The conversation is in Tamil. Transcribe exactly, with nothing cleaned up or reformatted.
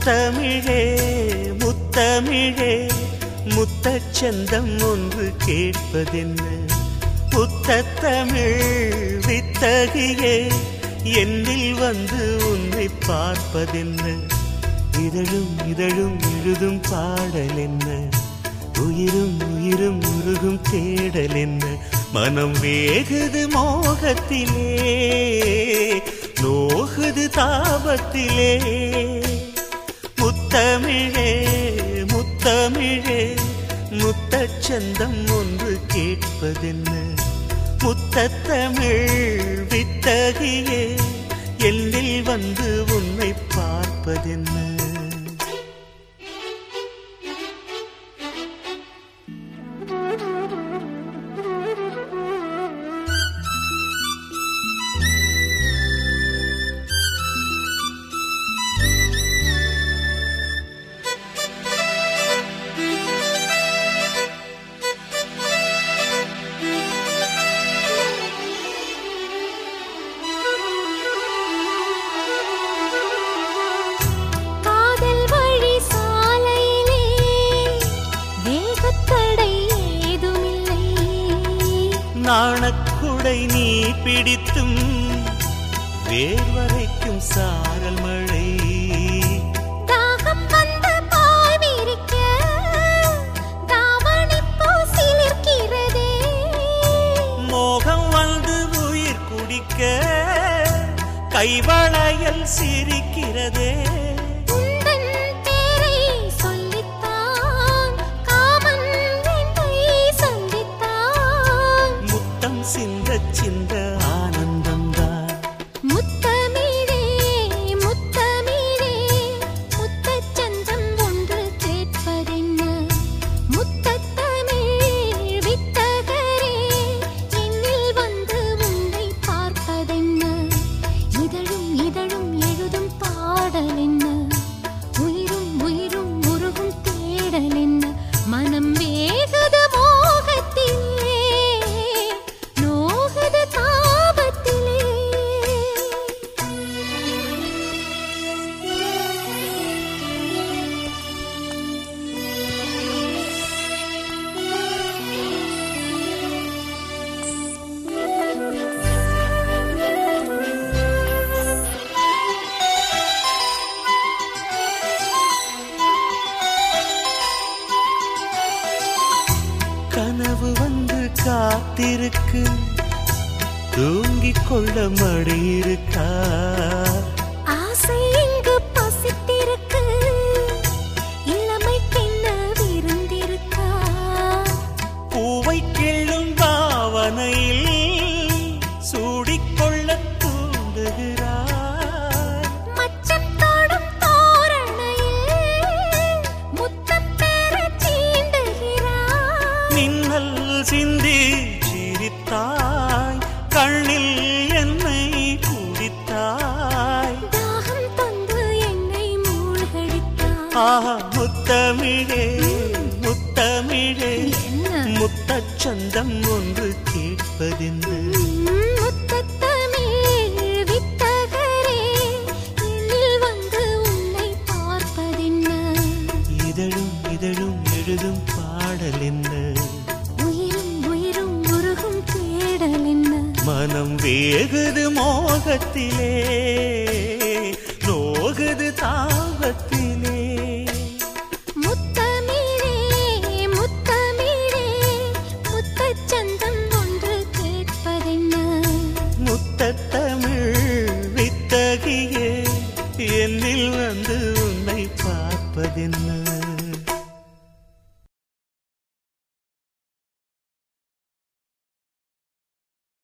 முத்தமிழே முத்தமிழே முத்தச்சந்தம் ஒன்று கேட்பதென்ன முத்தத்தமிழ் வித்தகியே என்னில் வந்து உன்னை பார்ப்பதென்ன இதழும் இதழும் எழுதும் பாடல் என்ன உயிரும் உயிரும் உருகும் தேடல் என்ன மனம் வேகுது மோகத்திலே நோகுது தாபத்திலே முத்தமிழே முத்தமிழே முத்தச்சந்தம் ஒன்று கேட்பதென்ன முத்தத்தமிழ் வித்தகியே எல்லில் வந்து உன்னை பார்ப்பதென்ன நாணக்குடை நீ பிடித்தும் வேர்வரைக்கும் சாரல் மழை தாகம் வந்து பாய் விரிக்க தாவணி பூசிலிருக்கிறதே மோகம் வந்து உயிர் குடிக்க கைவளையல் சிரிக்கிறதே சிந்த சிந்த ஆனந்தம்தான் முத்தமிழே முத்தமிழே முத்தச்சந்தம் ஒன்று கேட்பதென்ன முத்தத்தமிழ் வித்தகரே என்னில் வந்து உன்னை பார்ப்பதென்ன இதழும் இதழும் எழுதும் பாடல் என்ன உயிரும் உயிரும் உருகும் தேடல் என்ன மனம் வேகுது மோகத்தில் கனவு வந்து காத்திருக்கு தூங்கிக் கொள்ள மடி இருக்கா ஆசை இங்கு பசித்திருக்கு இளமைக்கென்ன விருந்திருக்கா பூவை கிள்ளும் பாவனையில் சூடிக்கொள்ள தூண்டுகிறார் மச்சம் தோடும் தோரணையில் முத்தம் பெற சீண்டுகிறார் மின்னல் சிந்தி சிரித்தாய் கண்ணில் என்னை குடித்தாய் தாகம் தந்து என்னை மூழ்கடித்தாய் ஆஹா முத்தமிழே முத்தமிழே என்ன முத்தச்சந்தம் ஒன்று கேட்பதென்ன முத்தத்தமிழ் வித்தகரே என்னில் வந்து உன்னை பார்ப்பதென்ன இதழும் இதழும் எழுதும் பாடல் என்ன உயிரும் உயிரும் உருகும் தேடல் என்ன மனம் வேகுது மோகத்திலே நோகுது தாபத்திலே முத்தமிழே முத்தமிழே முத்தச்சந்தம் ஒன்று கேட்பதென்ன முத்தத்தமிழ் வித்தகியே என்னில் வந்து உன்னை பார்ப்பதென்ன